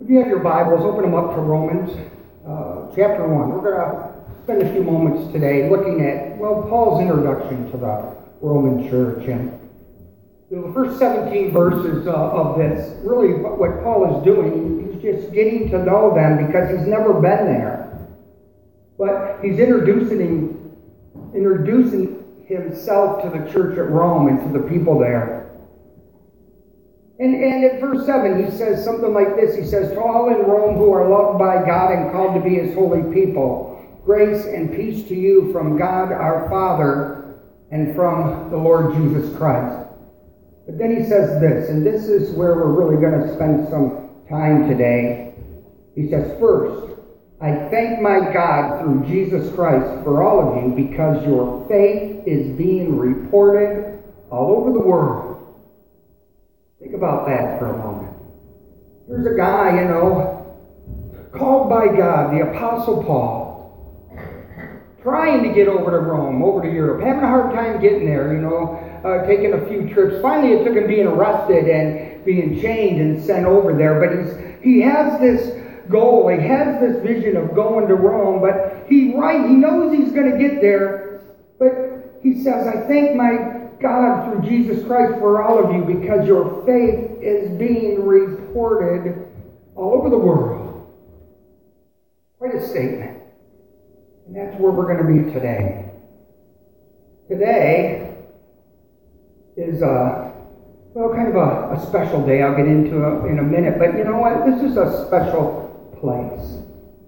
If you have your Bibles, open them up to Romans chapter 1. We're going to spend a few moments today looking at, Paul's introduction to the Roman church. And the first 17 verses of this, really what Paul is doing, he's just getting to know them because he's never been there. But he's introducing himself to the church at Rome and to the people there. And at verse 7, he says something like this. He says, "To all in Rome who are loved by God and called to be his holy people, grace and peace to you from God our Father and from the Lord Jesus Christ." But then he says this, and this is where we're really going to spend some time today. He says, "First, I thank my God through Jesus Christ for all of you because your faith is being reported all over the world." Think about that for a moment. Here's a guy, called by God, the Apostle Paul, trying to get over to Rome, over to Europe, having a hard time getting there, taking a few trips. Finally, it took him being arrested and being chained and sent over there. But he has this goal, he has this vision of going to Rome, but he knows he's going to get there. But he says, "I thank my God through Jesus Christ for all of you because your faith is being reported all over the world." Quite a statement. And that's where we're going to be today. Today is kind of a special day. I'll get into it in a minute. But you know what? This is a special place.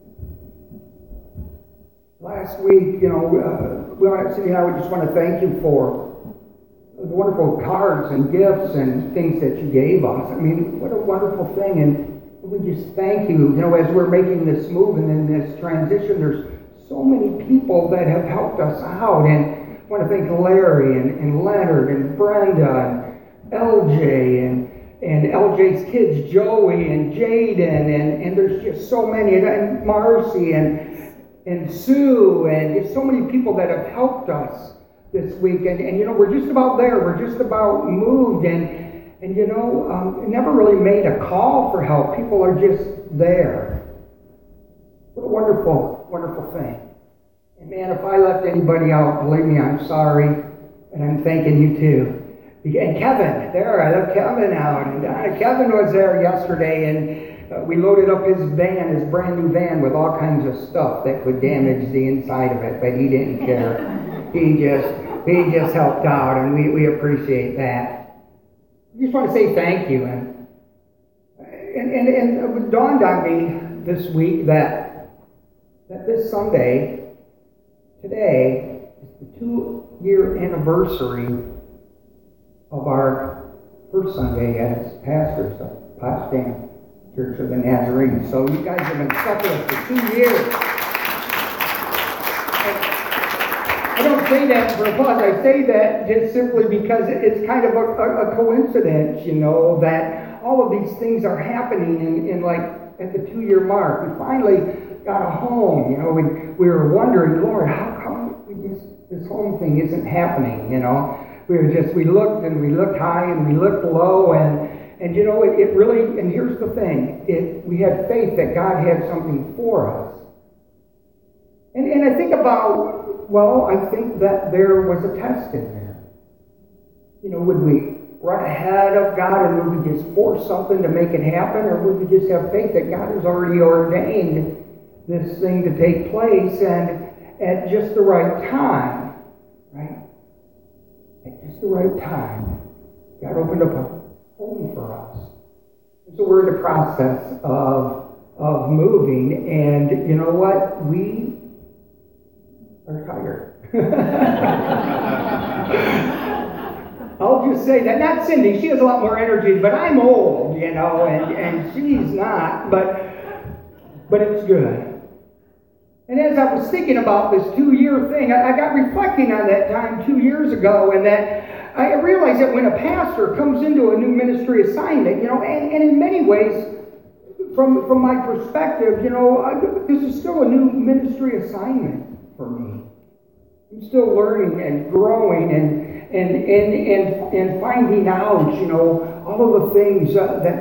Last week, Cindy and I just want to thank you for the wonderful cards and gifts and things that you gave us. I mean, what a wonderful thing. And we just thank you. As we're making this move and in this transition, there's so many people that have helped us out. And I want to thank Larry and Leonard and Brenda and LJ and LJ's kids, Joey and Jaden. And there's just so many. And Marcy and Sue and just so many people that have helped us this week, and we're just about there. We're just about moved, and never really made a call for help. People are just there. What a wonderful, wonderful thing. And man, if I left anybody out, believe me, I'm sorry, and I'm thanking you too. And Kevin, I left Kevin out, and Kevin was there yesterday, and we loaded up his brand new van, with all kinds of stuff that could damage the inside of it, but he didn't care. He just helped out, and we appreciate that. I just want to say thank you, and it dawned on me this week that this Sunday, today, is the 2-year anniversary of our first Sunday as pastors of Potsdam Church of the Nazarene. So you guys have been stuck with us for 2 years. I don't say that for fun. I say that just simply because it's kind of a coincidence, that all of these things are happening in at the 2-year mark. We finally got a home, we were wondering, Lord, how come this home thing isn't happening, We looked and we looked high and we looked low and it really, and here's the thing, we had faith that God had something for us. And I think about, I think that there was a test in there. Would we run ahead of God and would we just force something to make it happen, or would we just have faith that God has already ordained this thing to take place and at just the right time, right? At just the right time, God opened up a home for us. And so we're in the process of moving, and you know what? We are tired. I'll just say that. Not Cindy, she has a lot more energy, but I'm old, and she's not, but it's good. And as I was thinking about this 2-year thing, I got reflecting on that time 2 years ago, and that I realized that when a pastor comes into a new ministry assignment, and in many ways, from my perspective, this is still a new ministry assignment for me. I'm still learning and growing and finding out, all of the things that make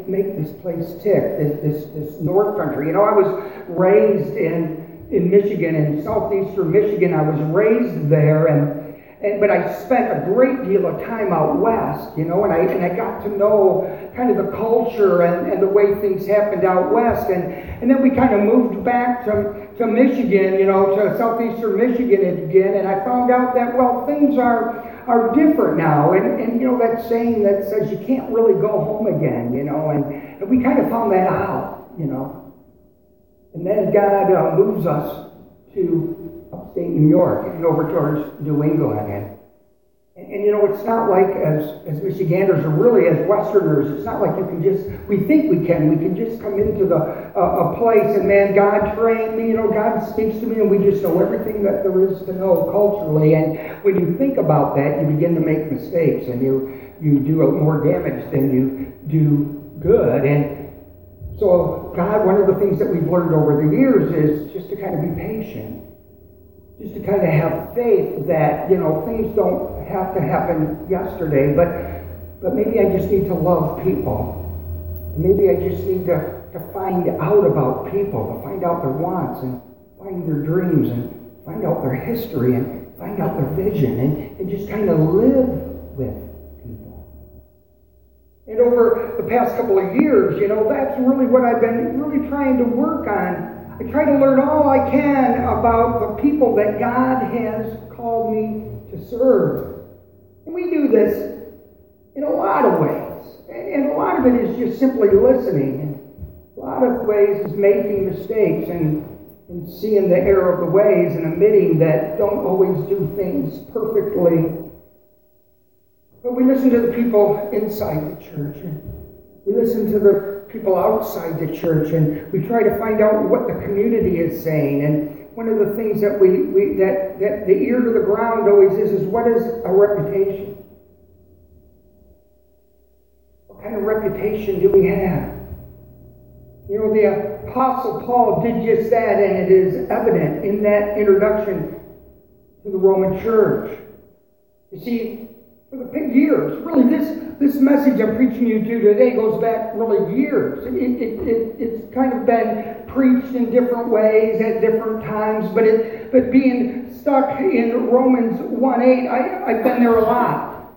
make this place tick, this North Country. You know, I was raised in Michigan, in southeastern Michigan. I was raised there, but I spent a great deal of time out west, you know, and I got to know kind of the culture and the way things happened out west. And then we kind of moved back to Michigan, you know, to southeastern Michigan again, and I found out that, well, things are different now. And you know, that saying that says you can't really go home again, you know, and we kind of found that out, you know. And then God moves us to upstate New York and over towards New England. And you know, it's not like as Michiganders, or really as Westerners, it's not like we think we can just come into a place and, man, God trained me, you know, God speaks to me, and we just know everything that there is to know culturally. And when you think about that, you begin to make mistakes, and you do more damage than you do good. And so God, one of the things that we've learned over the years is just to kind of be patient. Just to kind of have faith that, you know, things don't have to happen yesterday, but maybe I just need to love people. Maybe I just need to find out about people, to find out their wants and find their dreams and find out their history and find out their vision and just kind of live with people. And over the past couple of years, you know, that's really what I've been really trying to work on. I try to learn all I can about the people that God has called me to serve. And we do this in a lot of ways. And a lot of it is just simply listening. And a lot of ways is making mistakes and seeing the error of the ways and admitting that don't always do things perfectly. But we listen to the people inside the church. And we listen to the people outside the church, and we try to find out what the community is saying. And one of the things that that the ear to the ground always is what is a reputation? What kind of reputation do we have? You know, the Apostle Paul did just that, and it is evident in that introduction to the Roman church. You see, for the years, really, this message I'm preaching you to today goes back really years. It's kind of been preached in different ways at different times, but being stuck in Romans 1:8, I've been there a lot.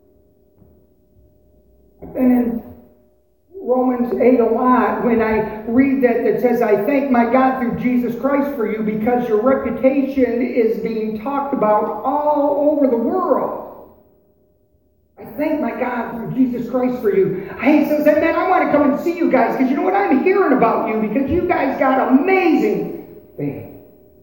I've been in Romans 8 a lot when I read that says, I thank my God through Jesus Christ for you because your reputation is being talked about all over the world. I thank my God through Jesus Christ for you. He says, man, I want to come and see you guys because you know what? I'm hearing about you because you guys got amazing faith.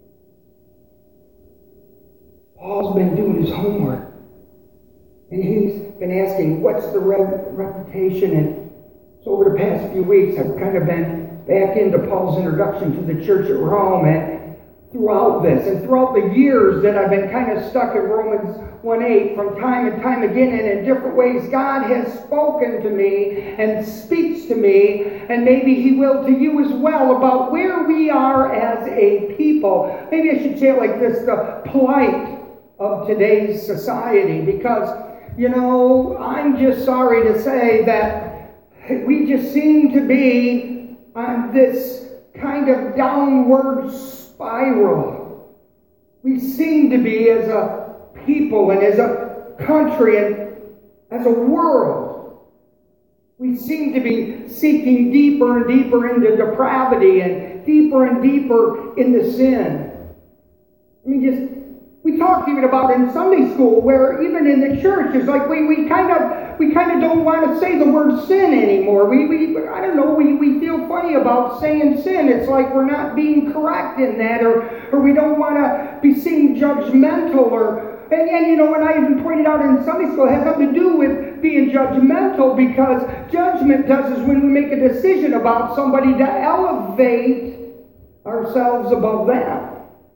Paul's been doing his homework. And he's been asking, what's the reputation? And so over the past few weeks, I've kind of been back into Paul's introduction to the church at Rome. And throughout this, and throughout the years that I've been kind of stuck in Romans 1:8, from time and time again, and in different ways, God has spoken to me and speaks to me, and maybe He will to you as well, about where we are as a people. Maybe I should say it like this, the plight of today's society, because, you know, I'm just sorry to say that we just seem to be on this kind of downward spiral. We seem to be, as a people and as a country and as a world, we seem to be seeking deeper and deeper into depravity and deeper into sin. I mean, we talked even about in Sunday school, where even in the church, it's like we kind of don't want to say the word sin anymore. I don't know, we feel funny about saying sin. It's like we're not being correct in that, or we don't want to be seen judgmental, and you know, and I even pointed out in Sunday school, it has nothing to do with being judgmental, because judgment does is when we make a decision about somebody to elevate ourselves above them.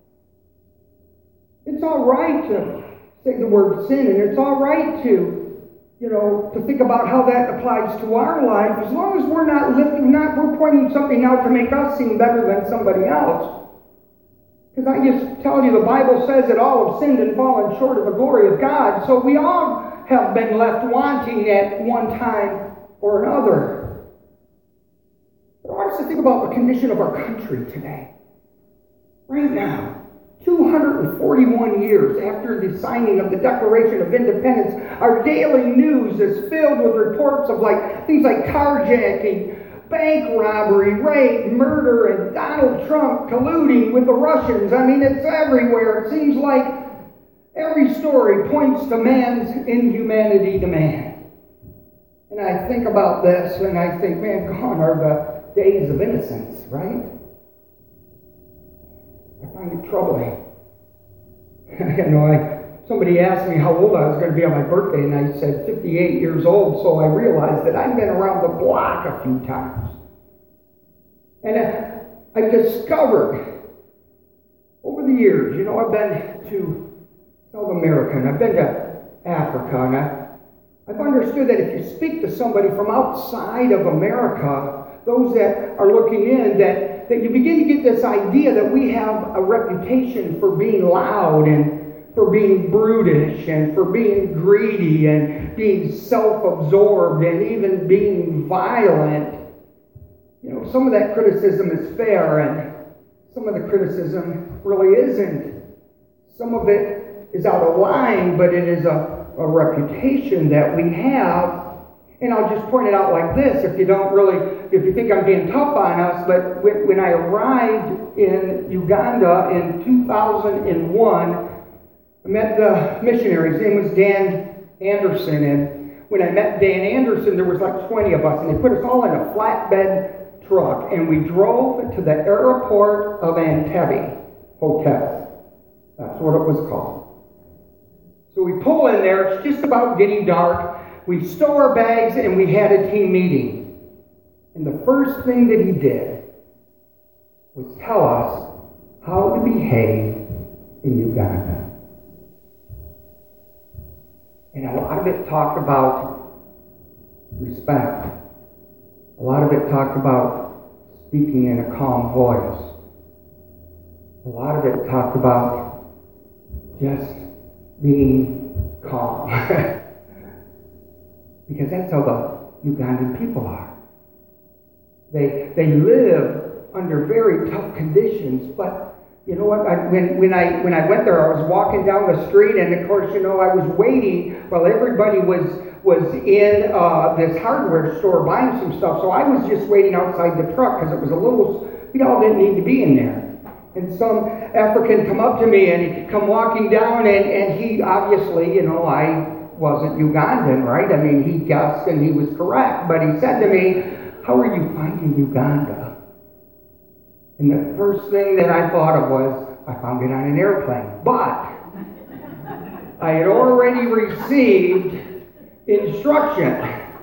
It's all right to say the word sin, and it's all right to, you know, to think about how that applies to our life, as long as we're we're pointing something out to make us seem better than somebody else. Because I just tell you, the Bible says that all have sinned and fallen short of the glory of God, so we all have been left wanting at one time or another. to think about the condition of our country today. Right now, 241 years after the signing of the Declaration of Independence, our daily news is filled with reports of things like carjacking, bank robbery, rape, murder, and Donald Trump colluding with the Russians. I mean, it's everywhere. It seems like every story points to man's inhumanity to man. And I think about this, and I think, man, gone are the days of innocence, right? I find it troubling. Somebody asked me how old I was going to be on my birthday, and I said 58 years old, so I realized that I've been around the block a few times. And I discovered over the years, I've been to South America, and I've been to Africa, and I've understood that if you speak to somebody from outside of America, those that are looking in, that you begin to get this idea that we have a reputation for being loud and for being brutish and for being greedy and being self-absorbed and even being violent. Some of that criticism is fair and some of the criticism really isn't. Some of it is out of line, but it is a reputation that we have. And I'll just point it out like this, if you think I'm being tough on us, but when I arrived in Uganda in 2001, I met the missionary. His name was Dan Anderson, and when I met Dan Anderson, there was 20 of us, and they put us all in a flatbed truck, and we drove to the airport of Entebbe Hotel. That's what it was called. So we pull in there, it's just about getting dark. We stow our bags, and we had a team meeting. And the first thing that he did was tell us how to behave in Uganda. And a lot of it talked about respect. A lot of it talked about speaking in a calm voice. A lot of it talked about just being calm. Because that's how the Ugandan people are. They live under very tough conditions, but you know what? When I went there, I was walking down the street, and of course, I was waiting while everybody was in this hardware store buying some stuff. So I was just waiting outside the truck because it was we all didn't need to be in there. And some African come up to me and he come walking down, and he obviously, I wasn't Ugandan, right? I mean, he guessed and he was correct, but he said to me, "How are you finding Uganda?" And the first thing that I thought of was, I found it on an airplane. But I had already received instruction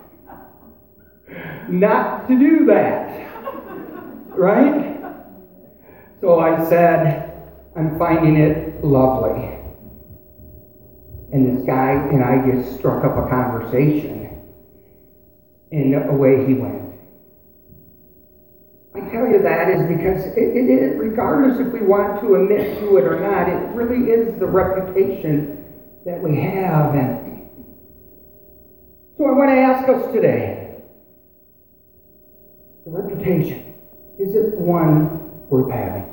not to do that. Right? So I said, "I'm finding it lovely." And this guy and I just struck up a conversation. And away he went. I tell you that is because it, regardless if we want to admit to it or not, it really is the reputation that we have. And so I want to ask us today, the reputation, is it one worth having?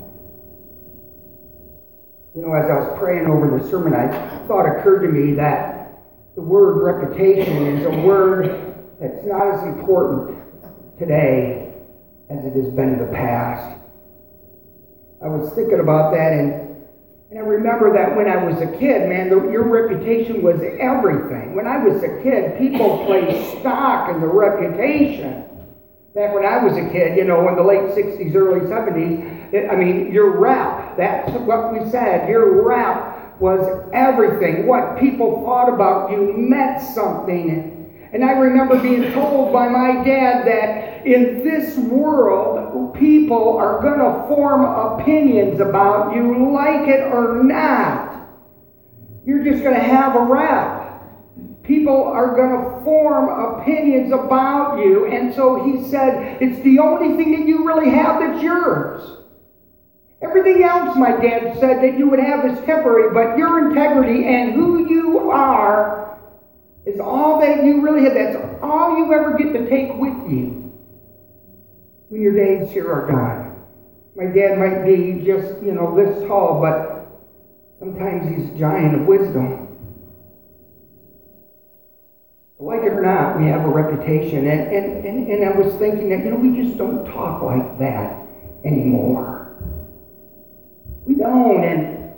As I was praying over the sermon, thought occurred to me that the word reputation is a word that's not as important today as it has been in the past. I was thinking about that, and I remember that when I was a kid, man, your reputation was everything. When I was a kid, people placed stock in the reputation. Back when I was a kid, in the late 60s, early 70s, your rep, that's what we said, your rep was everything. What people thought about you meant something. And I remember being told by my dad that in this world, people are going to form opinions about you, like it or not. You're just going to have a rep. People are going to form opinions about you. And so he said, it's the only thing that you really have that's yours. Everything else, my dad said, that you would have is temporary, but your integrity and who you are is all that you really have. That's all you ever get to take with you. when your days here are gone. My dad might be just, this tall, but sometimes he's a giant of wisdom. Like it or not, we have a reputation. And I was thinking that, we just don't talk like that anymore. We don't. And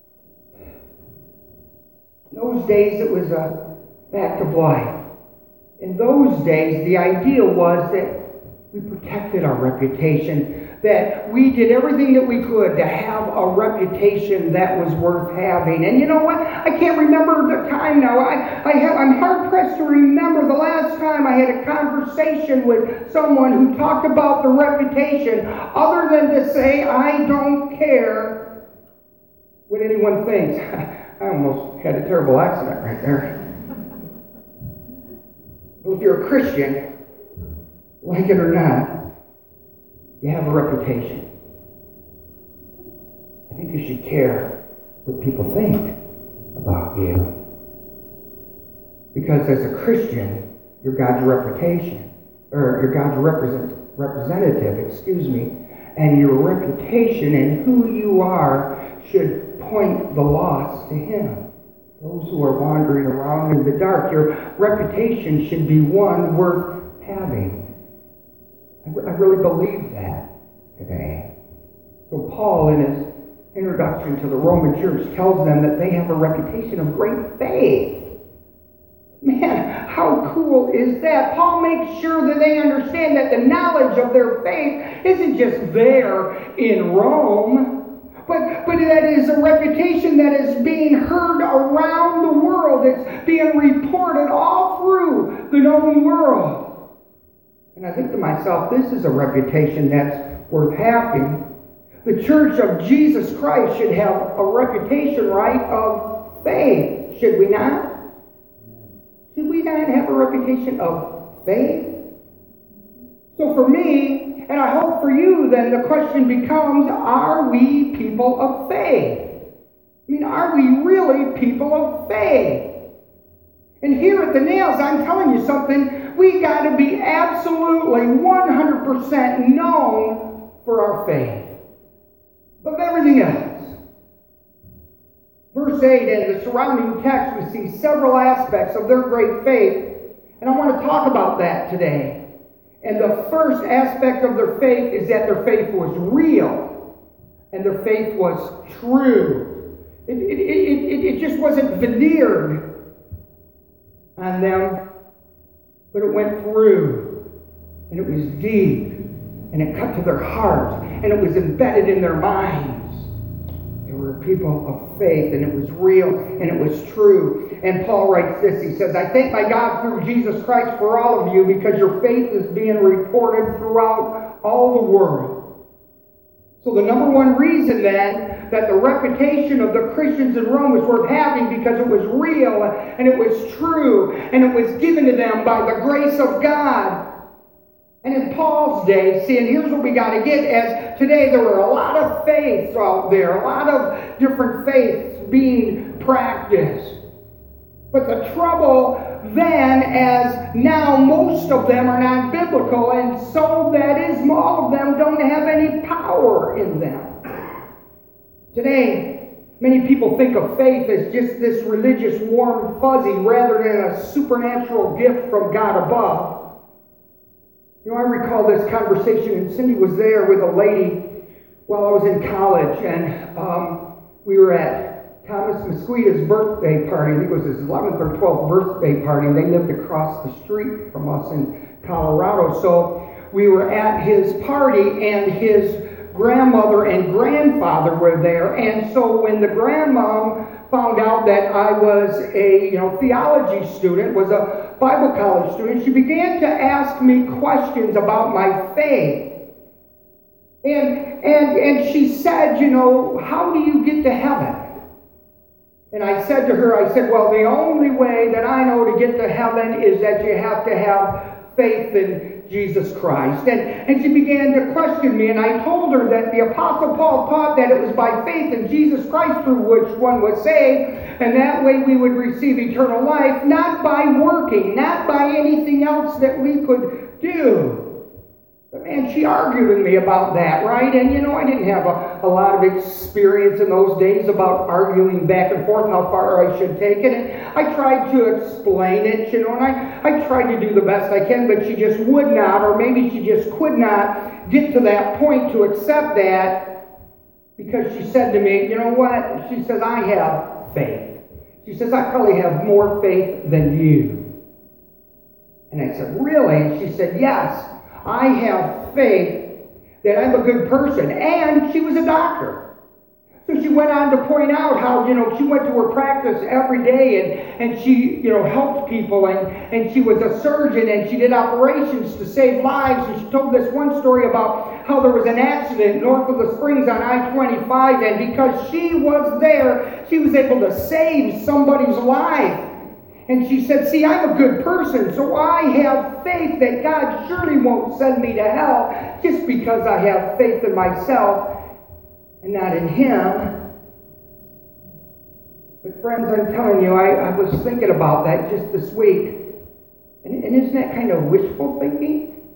in those days, it was a fact of life. In those days, the idea was that we protected our reputation, that we did everything that we could to have a reputation that was worth having. And you know what? I can't remember the time now. I'm hard-pressed to remember the last time I had a conversation with someone who talked about the reputation, other than to say, I don't care what anyone thinks. I almost had a terrible accident right there. Well, if you're a Christian, like it or not, you have a reputation. I think you should care what people think about you. Because as a Christian, you're God's reputation, or you're God's representative, and your reputation and who you are should point the lost to Him. Those who are wandering around in the dark, your reputation should be one worth having. I really believe that today. So Paul, in his introduction to the Roman church, tells them that they have a reputation of great faith. Man, how cool is that? Paul makes sure that they understand that the knowledge of their faith isn't just there in Rome, but that is a reputation that is being heard around the world. It's being reported all through the known world. And I think to myself, this is a reputation that's worth having. The Church of Jesus Christ should have a reputation, right, of faith. Should we not? Should we not have a reputation of faith? So for me, and I hope for you, then the question becomes, are we people of faith? I mean, are we really people of faith? And here at the Nails, I'm telling you something, we got to be absolutely 100% known for our faith. Above everything else. Verse 8 and the surrounding text, we see several aspects of their great faith. And I want to talk about that today. And the first aspect of their faith is that their faith was real. And their faith was true. It just wasn't veneered on them, but it went through, and it was deep, and it cut to their hearts, and it was embedded in their minds. They were people of faith, and it was real, and it was true. And Paul writes this, he says, I thank my God through Jesus Christ for all of you, because your faith is being reported throughout all the world. So the number one reason then that the reputation of the Christians in Rome was worth having, because it was real and it was true and it was given to them by the grace of God. And in Paul's day, see, and here's what we got to get, as today there were a lot of faiths out there, a lot of different faiths being practiced. But the trouble then, as now most of them are not biblical, and so that is, all of them don't have any power in them. Today, many people think of faith as just this religious warm fuzzy rather than a supernatural gift from God above. I recall this conversation, and Cindy was there with a lady while I was in college, and we were at Thomas Mosquito's birthday party. I think it was his 11th or 12th birthday party, and they lived across the street from us in Colorado. So we were at his party, and his grandmother and grandfather were there. And so when the grandmom found out that I was a theology student, was a Bible college student, she began to ask me questions about my faith. And she said, how do you get to heaven? And I said to her, well, the only way that I know to get to heaven is that you have to have faith in Jesus Christ. And she began to question me, and I told her that the Apostle Paul taught that it was by faith in Jesus Christ through which one was saved, and that way we would receive eternal life, not by working, not by anything else that we could do. But man, she argued with me about that, right? And I didn't have a lot of experience in those days about arguing back and forth how far I should take it. And I tried to explain it, and I tried to do the best I can, but she just would not, or maybe she just could not get to that point to accept that, because she said to me, you know what? She says, I have faith. She says, I probably have more faith than you. And I said, really? And she said, yes. I have faith that I'm a good person. And she was a doctor. So she went on to point out how, she went to her practice every day and she, helped people, and she was a surgeon, and she did operations to save lives. And she told this one story about how there was an accident north of the Springs on I-25, and because she was there, she was able to save somebody's life. And she said, see, I'm a good person, so I have faith that God surely won't send me to hell just because I have faith in myself and not in Him. But friends, I'm telling you, I was thinking about that just this week. And isn't that kind of wishful thinking?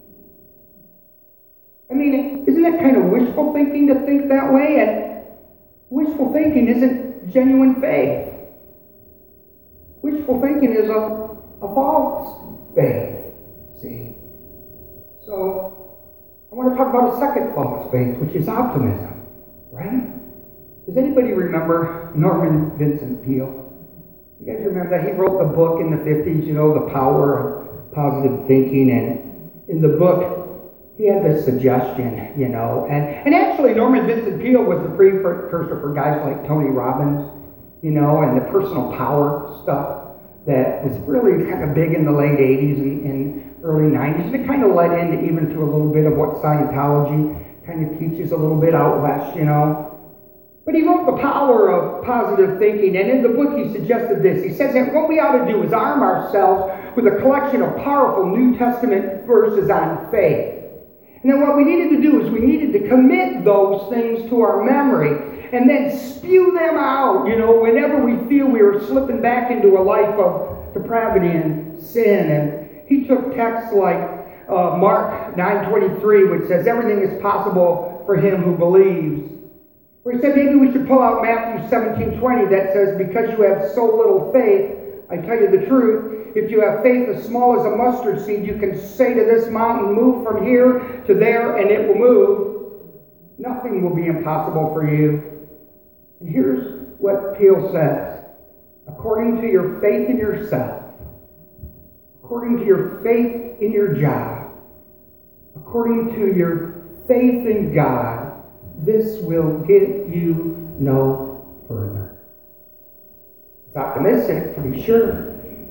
I mean, isn't that kind of wishful thinking to think that way? And wishful thinking isn't genuine faith. Wishful thinking is a false faith, see? So, I want to talk about a second false faith, which is optimism, right? Does anybody remember Norman Vincent Peale? You guys remember that? He wrote the book in the 50s, The Power of Positive Thinking, and in the book, he had this suggestion, and actually Norman Vincent Peale was the precursor for guys like Tony Robbins, and the personal power stuff that was really kind of big in the late 80s and early 90s. And it kind of led into even to a little bit of what Scientology kind of teaches a little bit out west, But he wrote The Power of Positive Thinking, and in the book he suggested this. He says that what we ought to do is arm ourselves with a collection of powerful New Testament verses on faith. And then what we needed to do is we needed to commit those things to our memory and then spew them out, whenever we feel we are slipping back into a life of depravity and sin. And he took texts like Mark 9:23, which says, everything is possible for him who believes. Or he said maybe we should pull out Matthew 17:20 that says, because you have so little faith, I tell you the truth, if you have faith as small as a mustard seed, you can say to this mountain, move from here to there, and it will move. Nothing will be impossible for you. And here's what Peale says. According to your faith in yourself, according to your faith in your job, according to your faith in God, this will get you no further. It's optimistic, to be sure.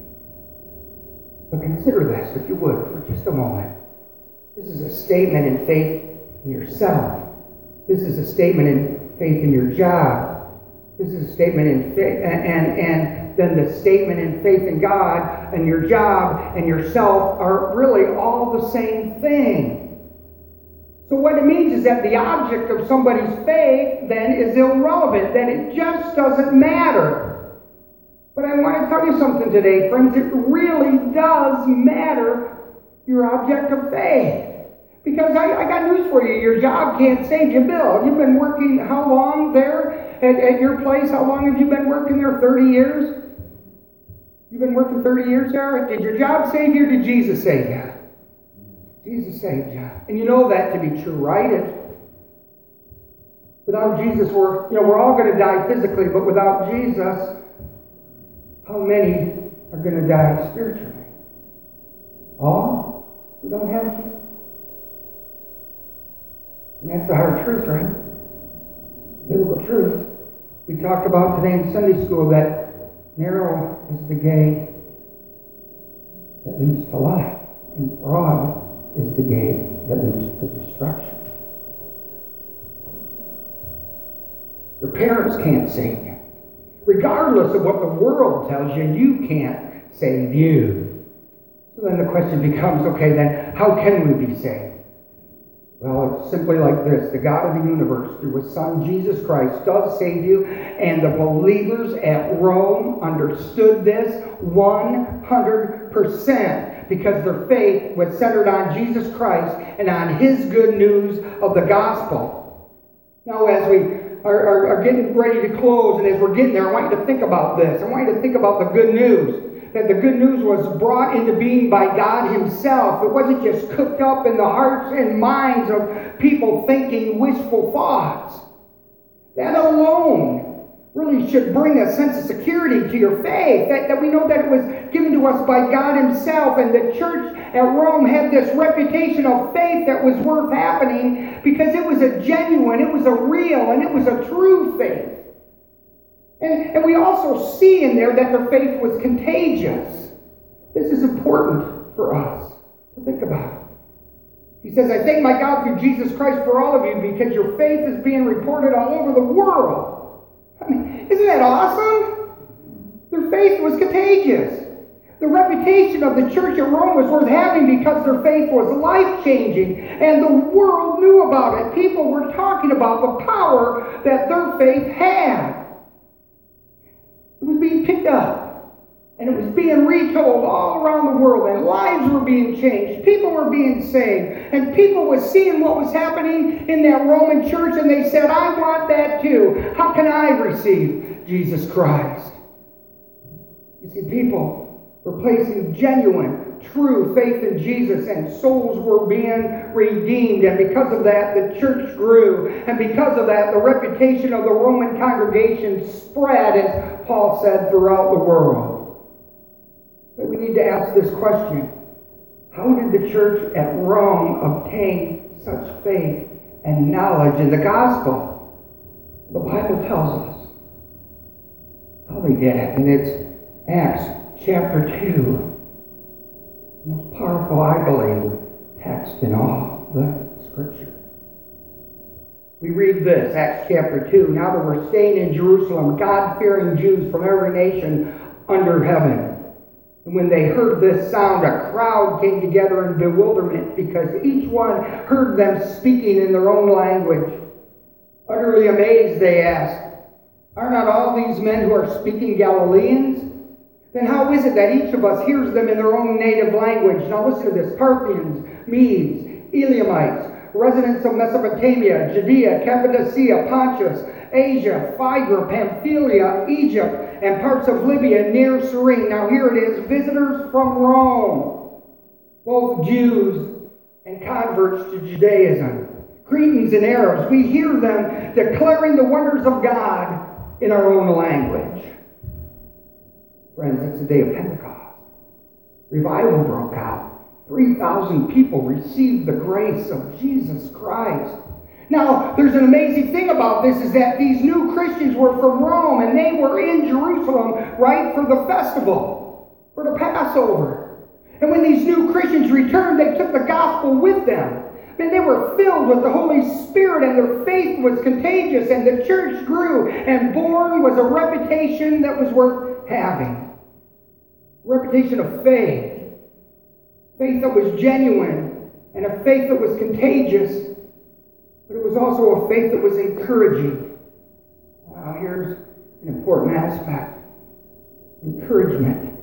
But consider this, if you would, for just a moment. This is a statement in faith in yourself. This is a statement in faith in your job. This is a statement in faith, and then the statement in faith in God and your job and yourself are really all the same thing. So what it means is that the object of somebody's faith then is irrelevant, that it just doesn't matter. But I want to tell you something today, friends. It really does matter, your object of faith. Because I got news for you. Your job can't save you, Bill. You've been working how long there at your place? How long have you been working there? 30 years? You've been working 30 years there? Did your job save you or did Jesus save you? Jesus saved you. And you know that to be true, right? Without Jesus, we're all going to die physically, but without Jesus, how many are going to die spiritually? All who don't have Jesus? And that's the hard truth, right? Biblical truth. We talked about today in Sunday school that narrow is the gate that leads to life, and broad is the gate that leads to destruction. Your parents can't save you. Regardless of what the world tells you, you can't save you. So then the question becomes, okay, then how can we be saved? Well, it's simply like this. The God of the universe, through His Son, Jesus Christ, does save you. And the believers at Rome understood this 100%. because their faith was centered on Jesus Christ and on His good news of the gospel. Now, as we are getting ready to close, and as we're getting there, I want you to think about this. I want you to think about the good news. That the good news was brought into being by God Himself. It wasn't just cooked up in the hearts and minds of people thinking wishful thoughts. That alone really should bring a sense of security to your faith. That we know that it was given to us by God Himself. And the church at Rome had this reputation of faith that was worth happening because it was a genuine, it was a real, and it was a true faith. And we also see in there that their faith was contagious. This is important for us to think about. He says, I thank my God through Jesus Christ for all of you because your faith is being reported all over the world. I mean, isn't that awesome? Their faith was contagious. The reputation of the church at Rome was worth having because their faith was life-changing. And the world knew about it. People were talking about the power that their faith had. It was being picked up, and it was being retold all around the world, and lives were being changed. People were being saved, and people were seeing what was happening in that Roman church, and they said, I want that too. How can I receive Jesus Christ? You see, people were placing genuine, true faith in Jesus, and souls were being redeemed. And because of that, the church grew. And because of that, the reputation of the Roman congregation spread, as Paul said, throughout the world. But we need to ask this question. How did the church at Rome obtain such faith and knowledge in the gospel? The Bible tells us how they did it. And it's Acts chapter 2. Most powerful, I believe, text in all the Scripture. We read this, Acts chapter 2. Now there were staying in Jerusalem God-fearing Jews from every nation under heaven. And when they heard this sound, a crowd came together in bewilderment because each one heard them speaking in their own language. Utterly amazed, they asked, are not all these men who are speaking Galileans? Then how is it that each of us hears them in their own native language? Now listen to this. Parthians, Medes, Elamites, residents of Mesopotamia, Judea, Cappadocia, Pontus, Asia, Phrygia, Pamphylia, Egypt, and parts of Libya near Cyrene. Now here it is, visitors from Rome, both Jews and converts to Judaism, Cretans and Arabs. We hear them declaring the wonders of God in our own language. Friends, it's the day of Pentecost. Revival broke out. 3,000 people received the grace of Jesus Christ. Now, there's an amazing thing about this is that these new Christians were from Rome, and they were in Jerusalem, right, for the festival, for the Passover. And when these new Christians returned, they took the gospel with them. And they were filled with the Holy Spirit, and their faith was contagious, and the church grew, and born was a reputation that was worth having. Reputation of faith. Faith that was genuine, and a faith that was contagious, but it was also a faith that was encouraging. Now here's an important aspect. Encouragement.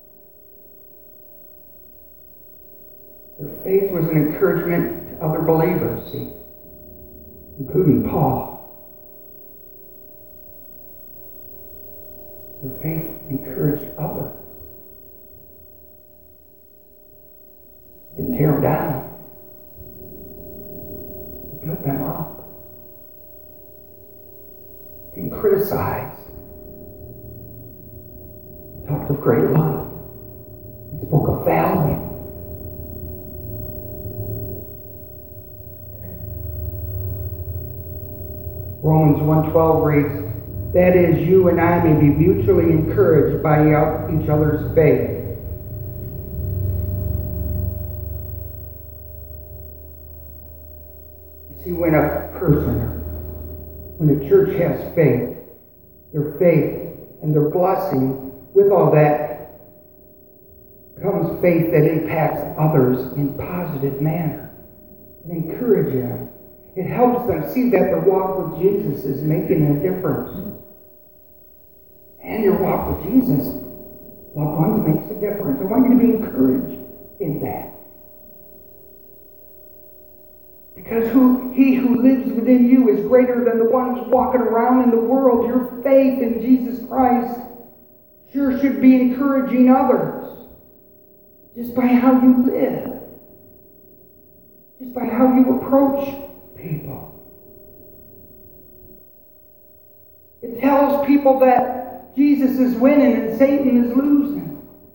Their faith was an encouragement to other believers, see, including Paul. Their faith encouraged others. Didn't tear them down. It built them up. Didn't criticize. It talked of great love. It spoke of value. Romans 1:12 reads, that is, you and I may be mutually encouraged by each other's faith. See, when a person, when a church has faith, their faith and their blessing, with all that comes faith that impacts others in a positive manner. It encourages them. It helps them see that their walk with Jesus is making a difference. And your walk with Jesus, loved ones, makes a difference. I want you to be encouraged in that. Because he who lives within you is greater than the one who's walking around in the world. Your faith in Jesus Christ sure should be encouraging others. Just by how you live. Just by how you approach people. It tells people that Jesus is winning and Satan is losing.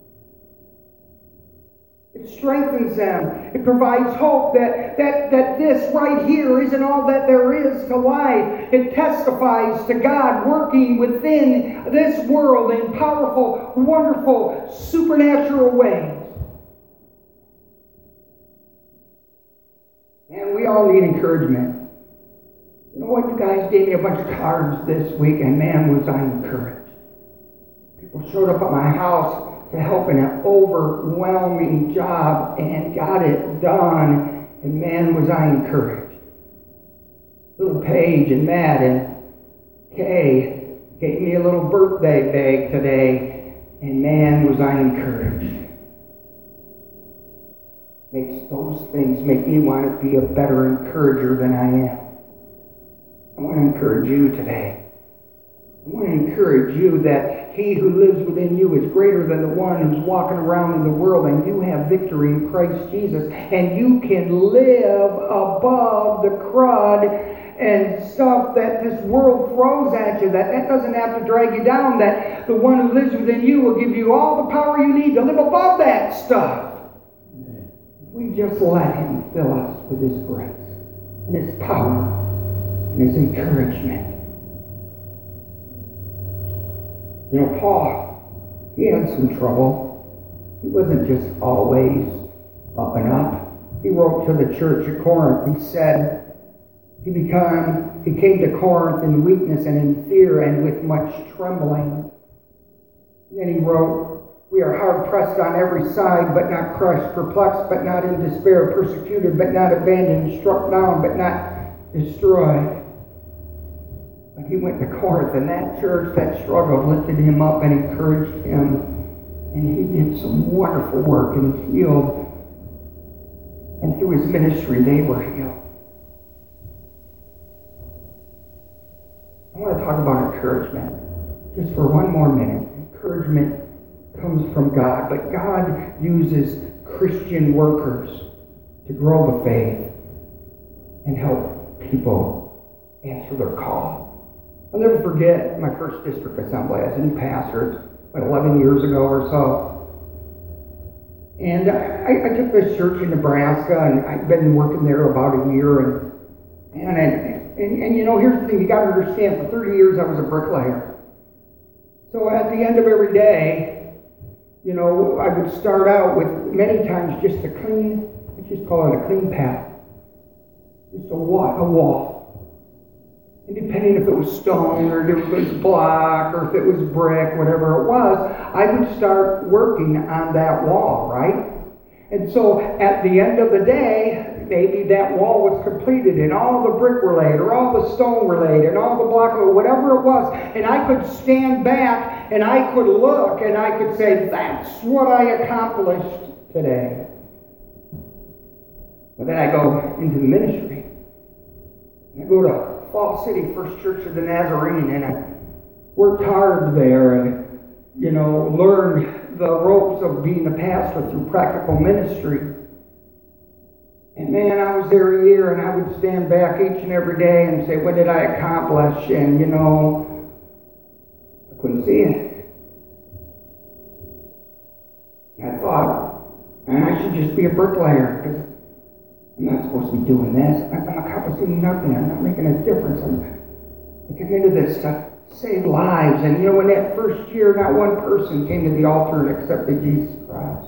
It strengthens them. It provides hope that this right here isn't all that there is to life. It testifies to God working within this world in powerful, wonderful, supernatural ways. And we all need encouragement. You know what? You guys gave me a bunch of cards this week, and man, was I encouraged. People showed up at my house to help in an overwhelming job and got it done, and man, was I encouraged. Little Paige and Matt and Kay gave me a little birthday bag today, and man, was I encouraged. Makes those things make me want to be a better encourager than I am. I want to encourage you today. I want to encourage you that he who lives within you is greater than the one who's walking around in the world, and you have victory in Christ Jesus, and you can live above the crud and stuff that this world throws at you. That doesn't have to drag you down. That the one who lives within you will give you all the power you need to live above that stuff. If we just let him fill us with his grace and his power and his encouragement. You know, Paul, he had some trouble. He wasn't just always up and up. He wrote to the church at Corinth. He said he came to Corinth in weakness and in fear and with much trembling. And then he wrote, we are hard pressed on every side, but not crushed, perplexed, but not in despair, persecuted, but not abandoned, struck down, but not destroyed. But he went to Corinth, and that church that struggled lifted him up and encouraged him. And he did some wonderful work and healed. And through his ministry, they were healed. I want to talk about encouragement just for one more minute. Encouragement comes from God, but God uses Christian workers to grow the faith and help people answer their call. I'll never forget my first district assembly as a new pastor, 11 years ago or so. And I took this church in Nebraska, and I'd been working there about a year. And you know, here's the thing, you got to understand, for 30 years I was a bricklayer. So at the end of every day, you know, I would start out with many times just a clean, I just call it a clean path. Just a wall. And depending if it was stone or if it was block or if it was brick, whatever it was, I would start working on that wall, right? And so at the end of the day, maybe that wall was completed and all the brick were laid or all the stone were laid and all the block or whatever it was. And I could stand back and I could look and I could say, that's what I accomplished today. But then I go into the ministry. I go to Fall City First Church of the Nazarene, and I worked hard there and, you know, learned the ropes of being a pastor through practical ministry. And man, I was there a year, and I would stand back each and every day and say, what did I accomplish? And, you know, I couldn't see it. And I thought, man, I should just be a bricklayer, because I'm not supposed to be doing this. I'm accomplishing nothing. I'm not making a difference. I committed this to save lives. And you know, in that first year, not one person came to the altar and accepted Jesus Christ.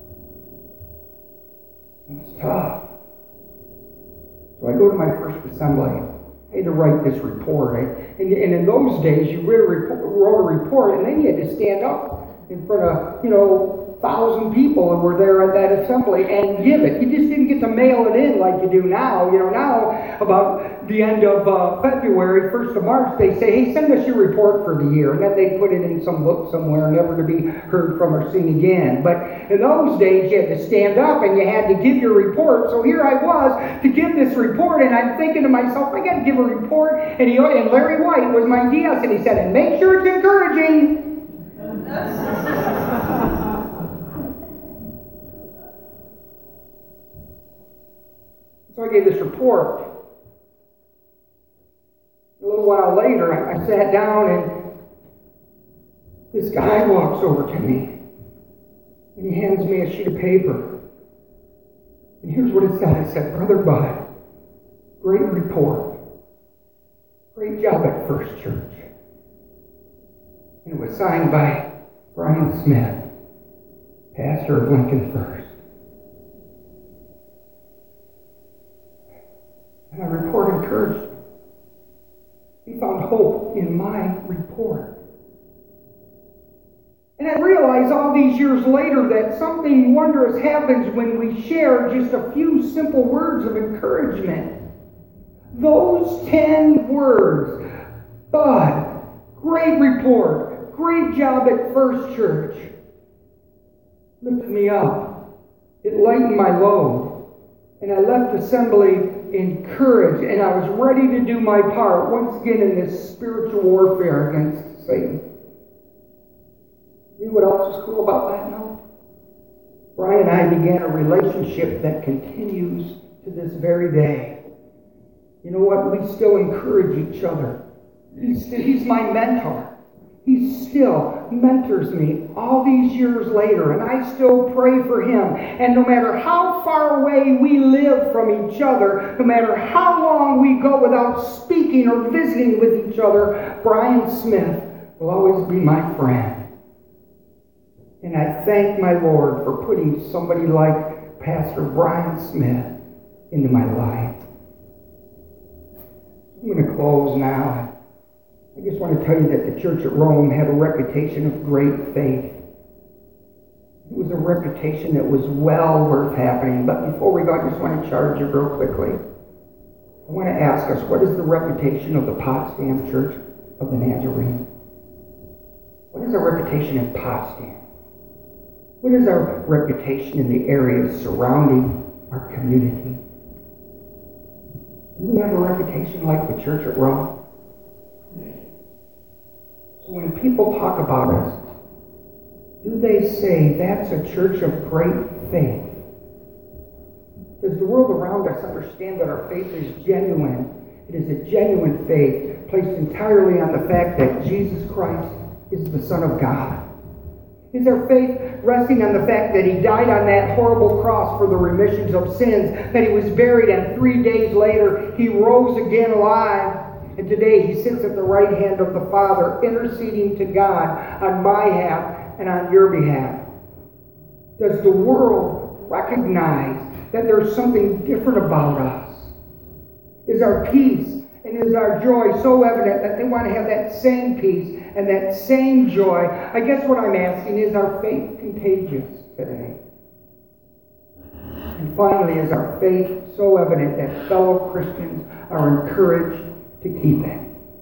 It's tough. So I go to my first assembly. I had to write this report. And in those days, you wrote a report, and then you had to stand up in front of, you know, 1,000 people who were there at that assembly and give it. You just didn't get to mail it in like you do now. You know, now about the end of February, 1st of March, they say, hey, send us your report for the year. And then they put it in some book somewhere, never to be heard from or seen again. But in those days, you had to stand up and you had to give your report. So here I was to give this report, and I'm thinking to myself, I got to give a report. And Larry White was my DS, and he said, and make sure it's encouraging. So I gave this report. A little while later, I sat down, and this guy walks over to me, and he hands me a sheet of paper. And here's what it said. It said, Brother Bud, great report. Great job at First Church. And it was signed by Brian Smith, pastor of Lincoln First. And my report encouraged him. He found hope in my report. And I realize all these years later that something wondrous happens when we share just a few simple words of encouragement. Those 10 words, Bud, great report, great job at First Church, lifted me up. It lightened my load. And I left assembly encouraged, and I was ready to do my part once again in this spiritual warfare against Satan. You know what else was cool about that note? Brian and I began a relationship that continues to this very day. You know what? We still encourage each other. He's my mentor. He still mentors me all these years later, and I still pray for him. And no matter how far away we live from each other, no matter how long we go without speaking or visiting with each other, Brian Smith will always be my friend. And I thank my Lord for putting somebody like Pastor Brian Smith into my life. I'm going to close now. I just want to tell you that the church at Rome had a reputation of great faith. It was a reputation that was well worth having. But before we go, I just want to charge you real quickly. I want to ask us, what is the reputation of the Potsdam Church of the Nazarene? What is our reputation in Potsdam? What is our reputation in the areas surrounding our community? Do we have a reputation like the church at Rome? So when people talk about us, do they say that's a church of great faith? Does the world around us understand that our faith is genuine? It is a genuine faith placed entirely on the fact that Jesus Christ is the Son of God. Is our faith resting on the fact that he died on that horrible cross for the remissions of sins, that he was buried, and 3 days later he rose again alive, and today he sits at the right hand of the Father, interceding to God on my behalf and on your behalf? Does the world recognize that there's something different about us? Is our peace and is our joy so evident that they want to have that same peace and that same joy? I guess what I'm asking, is our faith contagious today? And finally, is our faith so evident that fellow Christians are encouraged to keep it?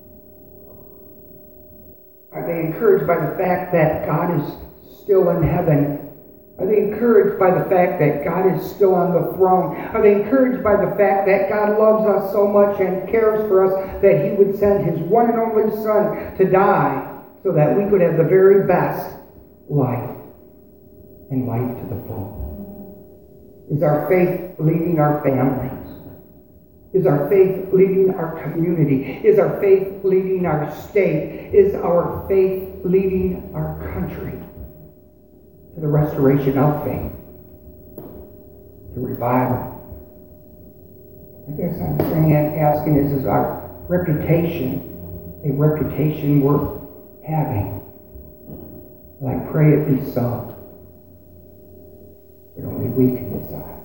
Are they encouraged by the fact that God is still in heaven? Are they encouraged by the fact that God is still on the throne? Are they encouraged by the fact that God loves us so much and cares for us that he would send his one and only Son to die so that we could have the very best life and life to the full? Is our faith leading our families? Is our faith leading our community? Is our faith leading our state? Is our faith leading our country to the restoration of faith, to revival? I guess I'm asking is our reputation a reputation worth having? Well, I pray it be so, but only we can decide.